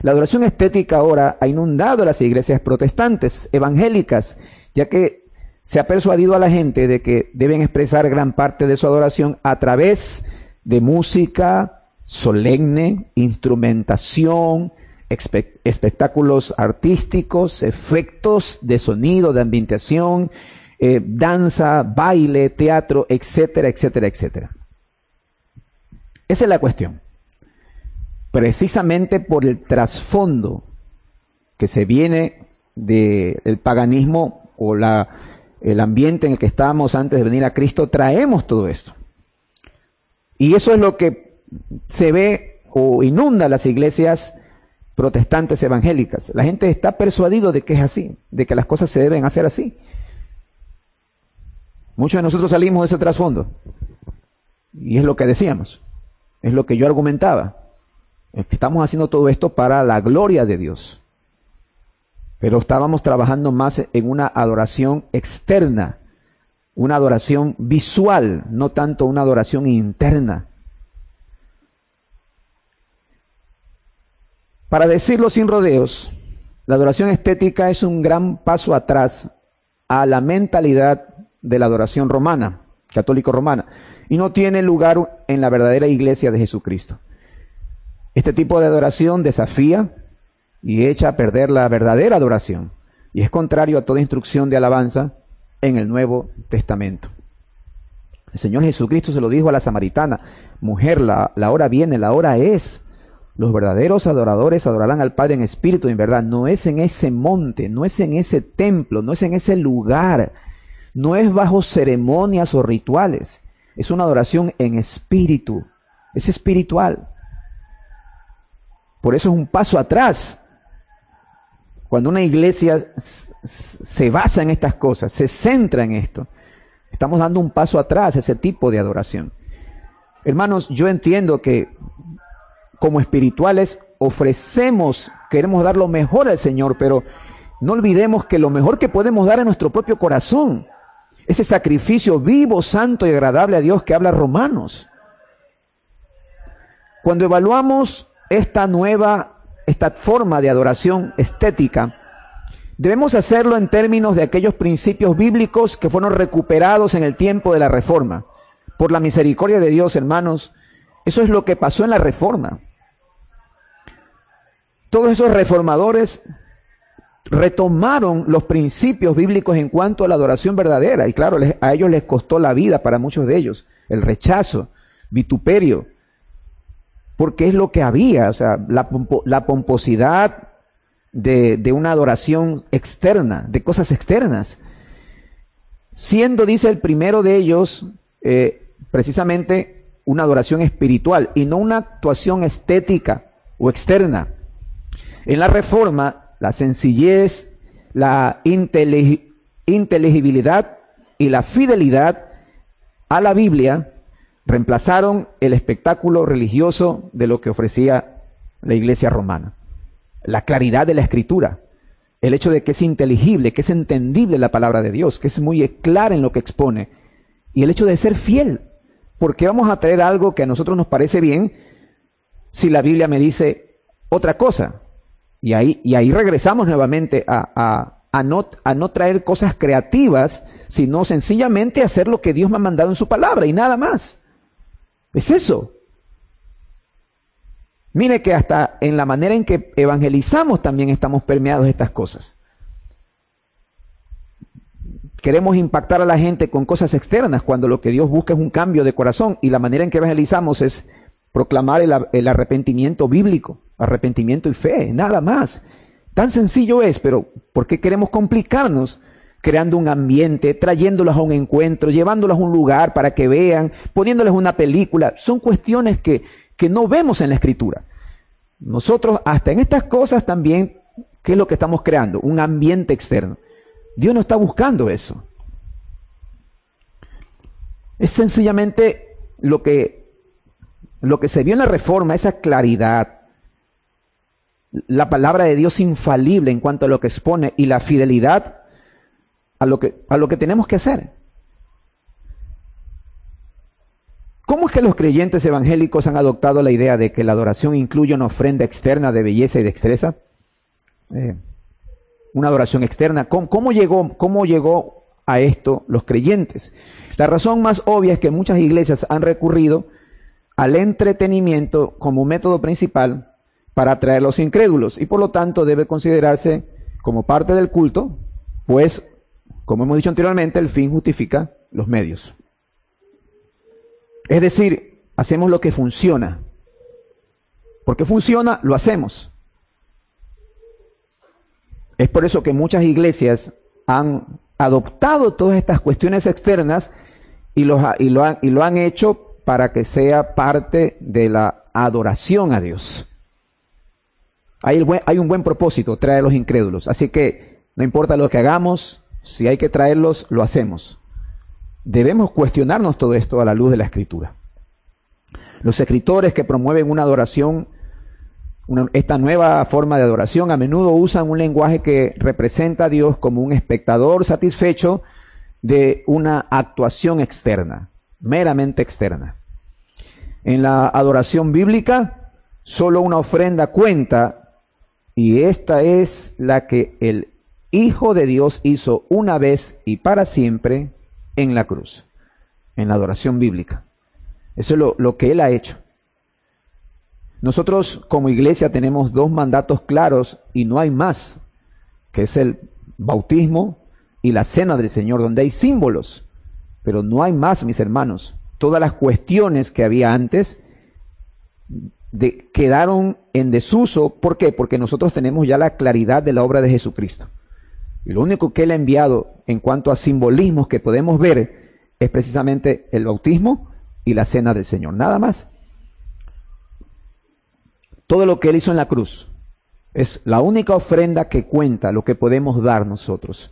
La adoración estética ahora ha inundado las iglesias protestantes, evangélicas, ya que se ha persuadido a la gente de que deben expresar gran parte de su adoración a través de música solemne, instrumentación, espectáculos artísticos, efectos de sonido, de ambientación, danza, baile, teatro, etcétera, etcétera, etcétera. Esa es la cuestión. Precisamente por el trasfondo que se viene del paganismo o el ambiente en el que estábamos antes de venir a Cristo, traemos todo esto. Y eso es lo que se ve o inunda las iglesias protestantes evangélicas. La gente está persuadido de que es así, de que las cosas se deben hacer así. Muchos de nosotros salimos de ese trasfondo. Y es lo que decíamos, es lo que yo argumentaba. Estamos haciendo todo esto para la gloria de Dios. Pero estábamos trabajando más en una adoración externa, una adoración visual, no tanto una adoración interna. Para decirlo sin rodeos, la adoración estética es un gran paso atrás a la mentalidad de la adoración romana, católico-romana, y no tiene lugar en la verdadera iglesia de Jesucristo. Este tipo de adoración desafía y echa a perder la verdadera adoración, y es contrario a toda instrucción de alabanza en el Nuevo Testamento. El Señor Jesucristo se lo dijo a la samaritana: mujer, la hora viene, la hora es. Los verdaderos adoradores adorarán al Padre en espíritu y en verdad. No es en ese monte, no es en ese templo, no es en ese lugar, no es bajo ceremonias o rituales. Es una adoración en espíritu, es espiritual. Por eso es un paso atrás. Cuando una iglesia se basa en estas cosas, se centra en esto, estamos dando un paso atrás a ese tipo de adoración. Hermanos, yo entiendo que como espirituales queremos dar lo mejor al Señor, pero no olvidemos que lo mejor que podemos dar es nuestro propio corazón. Ese sacrificio vivo, santo y agradable a Dios que habla Romanos. Cuando evaluamos esta forma de adoración estética, debemos hacerlo en términos de aquellos principios bíblicos que fueron recuperados en el tiempo de la Reforma. Por la misericordia de Dios, hermanos, eso es lo que pasó en la Reforma. Todos esos reformadores retomaron los principios bíblicos en cuanto a la adoración verdadera. Y claro, a ellos les costó la vida, para muchos de ellos, el rechazo, vituperio, porque es lo que había, o sea, la pomposidad de una adoración externa, de cosas externas. Siendo, dice el primero de ellos, precisamente una adoración espiritual y no una actuación estética o externa. En la Reforma, la sencillez, la inteligibilidad y la fidelidad a la Biblia reemplazaron el espectáculo religioso de lo que ofrecía la iglesia romana. La claridad de la Escritura, el hecho de que es inteligible, que es entendible la palabra de Dios, que es muy clara en lo que expone, y el hecho de ser fiel. ¿Por qué vamos a traer algo que a nosotros nos parece bien si la Biblia me dice otra cosa? Y ahí regresamos nuevamente a no traer cosas creativas, sino sencillamente hacer lo que Dios me ha mandado en su palabra y nada más. Es eso. Mire que hasta en la manera en que evangelizamos también estamos permeados de estas cosas. Queremos impactar a la gente con cosas externas cuando lo que Dios busca es un cambio de corazón, y la manera en que evangelizamos es proclamar el arrepentimiento bíblico, arrepentimiento y fe, nada más. Tan sencillo es, pero ¿por qué queremos complicarnos creando un ambiente, trayéndolos a un encuentro, llevándolos a un lugar para que vean, poniéndoles una película? Son cuestiones que no vemos en la Escritura. Nosotros, hasta en estas cosas también, ¿qué es lo que estamos creando? Un ambiente externo. Dios no está buscando eso. Es sencillamente lo que se vio en la Reforma, esa claridad, la palabra de Dios infalible en cuanto a lo que expone y la fidelidad a lo que tenemos que hacer. ¿Cómo es que los creyentes evangélicos han adoptado la idea de que la adoración incluye una ofrenda externa de belleza y destreza? Una adoración externa. ¿Cómo llegó a esto los creyentes? La razón más obvia es que muchas iglesias han recurrido al entretenimiento como método principal para atraer a los incrédulos y por lo tanto debe considerarse como parte del culto, pues, como hemos dicho anteriormente, el fin justifica los medios. Es decir, hacemos lo que funciona. Porque funciona, lo hacemos. Es por eso que muchas iglesias han adoptado todas estas cuestiones externas y lo han hecho para que sea parte de la adoración a Dios. Hay un buen propósito, traer a los incrédulos. Así que no importa lo que hagamos, si hay que traerlos, lo hacemos. Debemos cuestionarnos todo esto a la luz de la Escritura. Los escritores que promueven una adoración, esta nueva forma de adoración, a menudo usan un lenguaje que representa a Dios como un espectador satisfecho de una actuación externa, meramente externa. En la adoración bíblica, solo una ofrenda cuenta, y esta es la que el Hijo de Dios hizo una vez y para siempre en la cruz, en la adoración bíblica. Eso es lo que Él ha hecho. Nosotros como iglesia tenemos dos mandatos claros y no hay más, que es el bautismo y la cena del Señor, donde hay símbolos, pero no hay más, mis hermanos. Todas las cuestiones que había antes quedaron en desuso. ¿Por qué? Porque nosotros tenemos ya la claridad de la obra de Jesucristo. Y lo único que Él ha enviado en cuanto a simbolismos que podemos ver es precisamente el bautismo y la cena del Señor. Nada más. Todo lo que Él hizo en la cruz es la única ofrenda que cuenta, lo que podemos dar nosotros.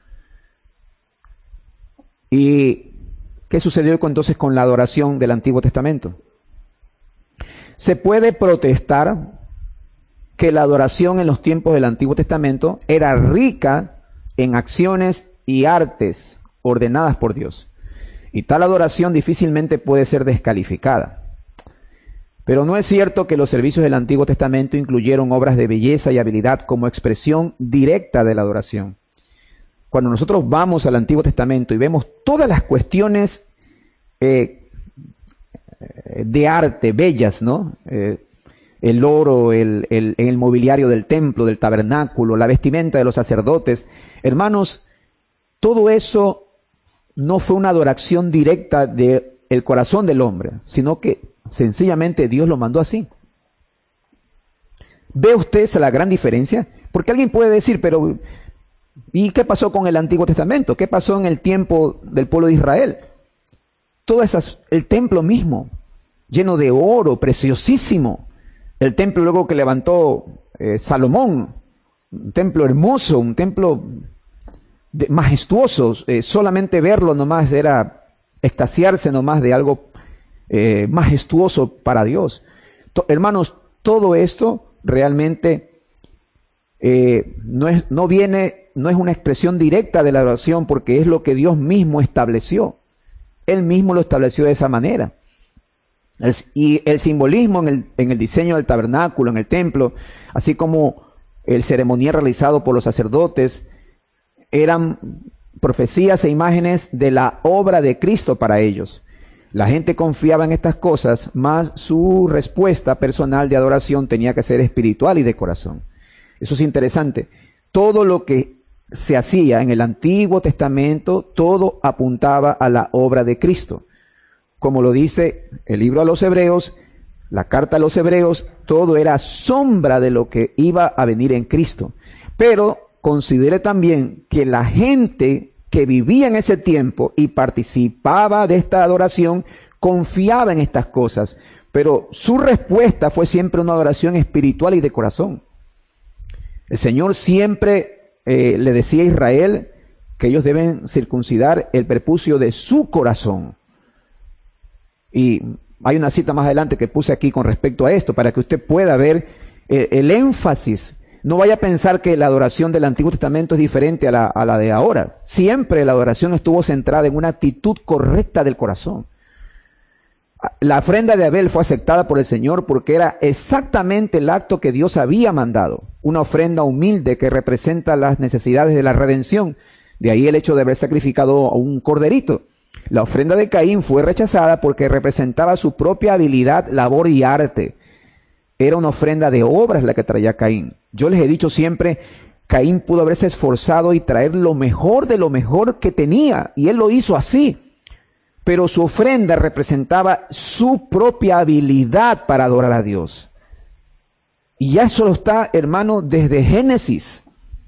¿Y qué sucedió entonces con la adoración del Antiguo Testamento? Se puede protestar que la adoración en los tiempos del Antiguo Testamento era rica en acciones y artes ordenadas por Dios. Y tal adoración difícilmente puede ser descalificada. Pero no es cierto que los servicios del Antiguo Testamento incluyeron obras de belleza y habilidad como expresión directa de la adoración. Cuando nosotros vamos al Antiguo Testamento y vemos todas las cuestiones de arte bellas, ¿no? El oro, el mobiliario del templo, del tabernáculo, la vestimenta de los sacerdotes. Hermanos, todo eso no fue una adoración directa del corazón del hombre, sino que sencillamente Dios lo mandó así. ¿Ve usted la gran diferencia? Porque alguien puede decir, pero ¿y qué pasó con el Antiguo Testamento? ¿Qué pasó en el tiempo del pueblo de Israel? El templo mismo, lleno de oro, preciosísimo. El templo luego que levantó Salomón, un templo hermoso, un templo majestuoso. Solamente verlo nomás era extasiarse nomás de algo majestuoso para Dios. Hermanos, todo esto realmente no es una expresión directa de la adoración, porque es lo que Dios mismo estableció. Él mismo lo estableció de esa manera. Y el simbolismo en el diseño del tabernáculo, en el templo, así como el ceremonial realizado por los sacerdotes, eran profecías e imágenes de la obra de Cristo para ellos. La gente confiaba en estas cosas, mas su respuesta personal de adoración tenía que ser espiritual y de corazón. Eso es interesante. Todo lo que se hacía en el Antiguo Testamento, todo apuntaba a la obra de Cristo. Como lo dice el libro a los Hebreos, la carta a los Hebreos, todo era sombra de lo que iba a venir en Cristo. Pero considere también que la gente que vivía en ese tiempo y participaba de esta adoración, confiaba en estas cosas, pero su respuesta fue siempre una adoración espiritual y de corazón. El Señor siempre le decía a Israel que ellos deben circuncidar el prepucio de su corazón. Y hay una cita más adelante que puse aquí con respecto a esto, para que usted pueda ver el énfasis. No vaya a pensar que la adoración del Antiguo Testamento es diferente a la de ahora. Siempre la adoración estuvo centrada en una actitud correcta del corazón. La ofrenda de Abel fue aceptada por el Señor porque era exactamente el acto que Dios había mandado. Una ofrenda humilde que representa las necesidades de la redención. De ahí el hecho de haber sacrificado a un corderito. La ofrenda de Caín fue rechazada porque representaba su propia habilidad, labor y arte. Era una ofrenda de obras la que traía Caín. Yo les he dicho siempre, Caín pudo haberse esforzado y traer lo mejor de lo mejor que tenía, y él lo hizo así. Pero su ofrenda representaba su propia habilidad para adorar a Dios. Y ya eso está, hermano, desde Génesis.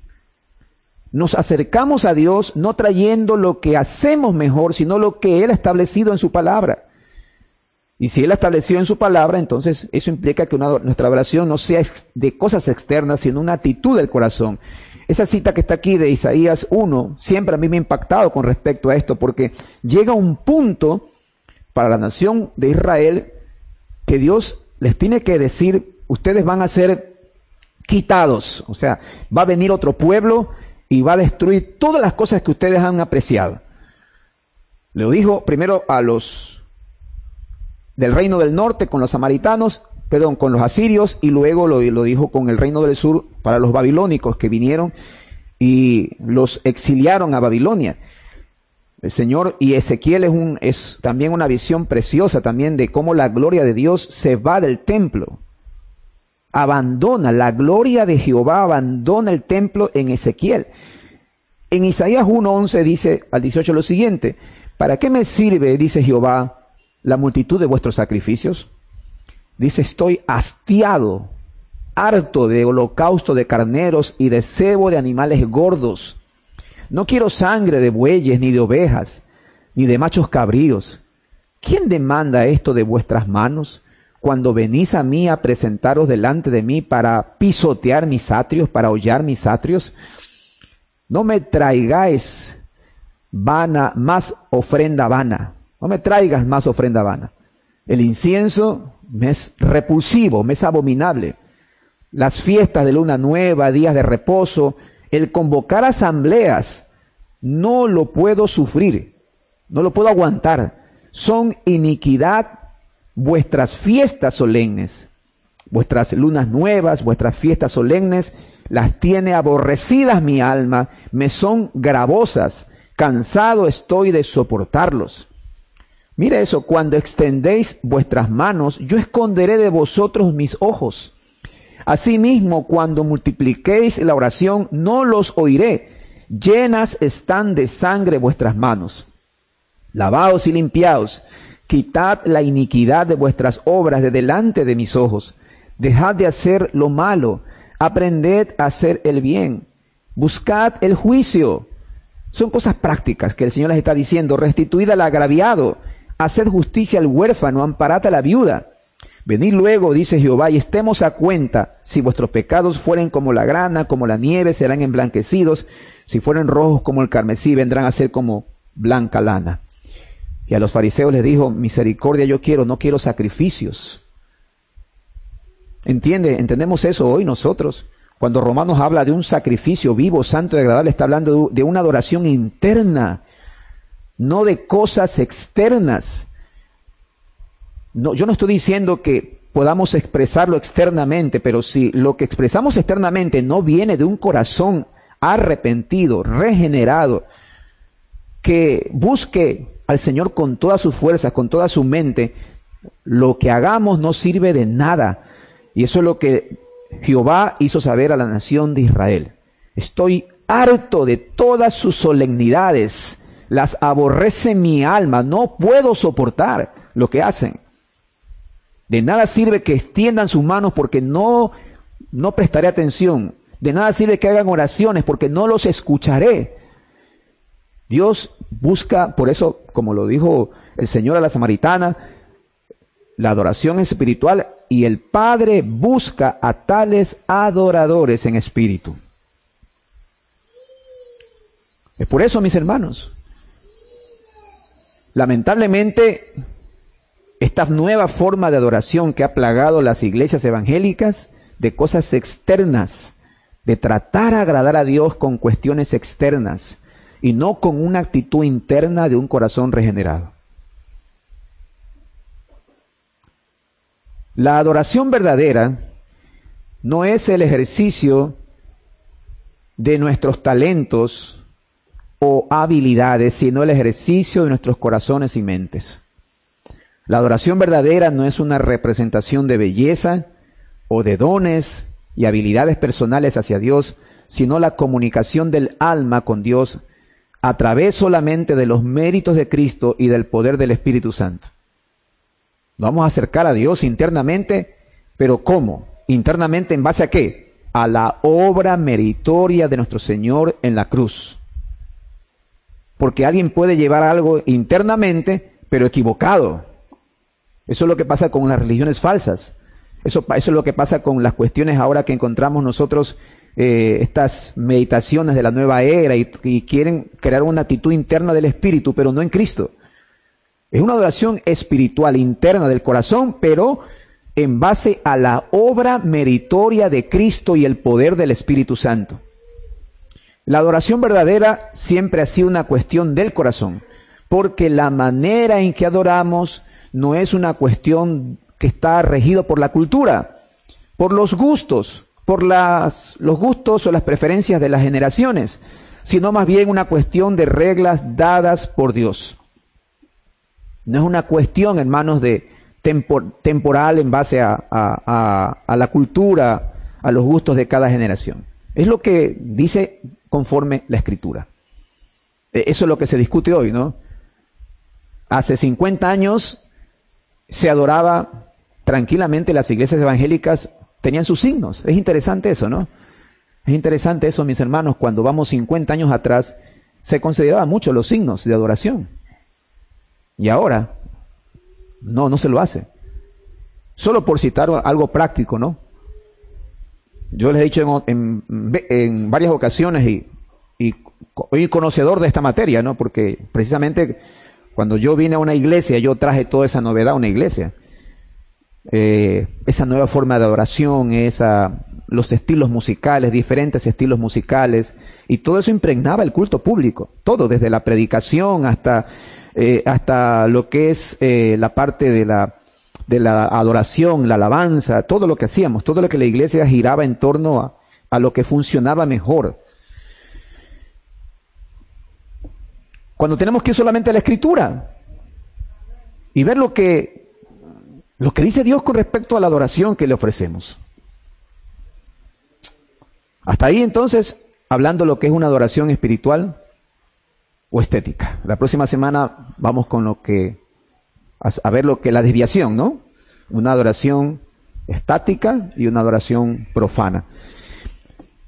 Nos acercamos a Dios no trayendo lo que hacemos mejor, sino lo que Él ha establecido en su palabra. Y si Él ha establecido en su palabra, entonces eso implica que nuestra oración no sea de cosas externas, sino una actitud del corazón. Esa cita que está aquí de Isaías 1, siempre a mí me ha impactado con respecto a esto, porque llega un punto para la nación de Israel que Dios les tiene que decir, ustedes van a ser quitados. O sea, va a venir otro pueblo y va a destruir todas las cosas que ustedes han apreciado. Lo dijo primero a los del reino del norte con los samaritanos, con los asirios, y luego lo dijo con el reino del sur para los babilónicos que vinieron y los exiliaron a Babilonia. El Señor, y Ezequiel es también una visión preciosa también de cómo la gloria de Dios se va del templo. Abandona, la gloria de Jehová abandona el templo en Ezequiel. En Isaías 1:11 dice al 18 lo siguiente: ¿para qué me sirve, dice Jehová, la multitud de vuestros sacrificios? Dice, estoy hastiado, harto de holocausto de carneros y de cebo de animales gordos. No quiero sangre de bueyes, ni de ovejas, ni de machos cabríos. ¿Quién demanda esto de vuestras manos cuando venís a mí a presentaros delante de mí para pisotear mis atrios, para hollar mis atrios? No me traigáis más ofrenda vana. No me traigas más ofrenda vana. El incienso me es repulsivo, me es abominable. Las fiestas de luna nueva, días de reposo, el convocar asambleas, no lo puedo sufrir, no lo puedo aguantar. Son iniquidad vuestras fiestas solemnes, vuestras lunas nuevas, vuestras fiestas solemnes, las tiene aborrecidas mi alma, me son gravosas, cansado estoy de soportarlos. Mira eso, cuando extendéis vuestras manos, yo esconderé de vosotros mis ojos. Asimismo, cuando multipliquéis la oración, no los oiré. Llenas están de sangre vuestras manos. Lavaos y limpiaos. Quitad la iniquidad de vuestras obras de delante de mis ojos. Dejad de hacer lo malo. Aprended a hacer el bien. Buscad el juicio. Son cosas prácticas que el Señor les está diciendo. Restituid al agraviado. Haced justicia al huérfano, amparad a la viuda. Venid luego, dice Jehová, y estemos a cuenta. Si vuestros pecados fueren como la grana, como la nieve, serán emblanquecidos. Si fueren rojos como el carmesí, vendrán a ser como blanca lana. Y a los fariseos les dijo, misericordia yo quiero, no quiero sacrificios. ¿Entendemos eso hoy nosotros? Cuando Romanos habla de un sacrificio vivo, santo y agradable, está hablando de una adoración interna, no de cosas externas. No, yo no estoy diciendo que podamos expresarlo externamente, pero si lo que expresamos externamente no viene de un corazón arrepentido, regenerado, que busque al Señor con todas sus fuerzas, con toda su mente, lo que hagamos no sirve de nada. Y eso es lo que Jehová hizo saber a la nación de Israel. Estoy harto de todas sus solemnidades. Las aborrece mi alma, no puedo soportar lo que hacen. De nada sirve que extiendan sus manos porque no prestaré atención. De nada sirve que hagan oraciones porque no los escucharé. Dios busca, por eso, como lo dijo el Señor a la samaritana, la adoración es espiritual y el Padre busca a tales adoradores en espíritu. Es por eso, mis hermanos, lamentablemente, esta nueva forma de adoración que ha plagado las iglesias evangélicas, de cosas externas, de tratar de agradar a Dios con cuestiones externas y no con una actitud interna de un corazón regenerado. La adoración verdadera no es el ejercicio de nuestros talentos o habilidades, sino el ejercicio de nuestros corazones y mentes. La adoración verdadera no es una representación de belleza o de dones y habilidades personales hacia Dios, sino la comunicación del alma con Dios a través solamente de los méritos de Cristo y del poder del Espíritu Santo. Nos vamos a acercar a Dios internamente, pero ¿cómo? Internamente, ¿en base a qué? A la obra meritoria de nuestro Señor en la cruz. Porque alguien puede llevar algo internamente, pero equivocado. Eso es lo que pasa con las religiones falsas. Eso es lo que pasa con las cuestiones ahora que encontramos nosotros, estas meditaciones de la nueva era y quieren crear una actitud interna del espíritu, pero no en Cristo. Es una adoración espiritual interna del corazón, pero en base a la obra meritoria de Cristo y el poder del Espíritu Santo. La adoración verdadera siempre ha sido una cuestión del corazón, porque la manera en que adoramos no es una cuestión que está regido por la cultura, por los gustos, por los gustos o las preferencias de las generaciones, sino más bien una cuestión de reglas dadas por Dios. No es una cuestión, hermanos, de temporal en base a la cultura, a los gustos de cada generación. Es lo que dice conforme la Escritura. Eso es lo que se discute hoy, ¿no? Hace 50 años se adoraba tranquilamente, las iglesias evangélicas tenían sus signos. Es interesante eso, ¿no? Es interesante eso, mis hermanos, cuando vamos 50 años atrás, se consideraban mucho los signos de adoración. Y ahora, no se lo hace. Solo por citar algo práctico, ¿no? Yo les he dicho en varias ocasiones y conocedor de esta materia, ¿no? Porque precisamente cuando yo vine a una iglesia, yo traje toda esa novedad a una iglesia. Esa nueva forma de adoración, los estilos musicales, diferentes estilos musicales, y todo eso impregnaba el culto público. Todo, desde la predicación hasta lo que es la parte de la adoración, la alabanza, todo lo que hacíamos, todo lo que la iglesia giraba en torno a lo que funcionaba mejor. Cuando tenemos que ir solamente a la Escritura y ver lo que dice Dios con respecto a la adoración que le ofrecemos. Hasta ahí entonces, hablando lo que es una adoración espiritual o estética. La próxima semana vamos con a ver la desviación, ¿no? Una adoración estática y una adoración profana.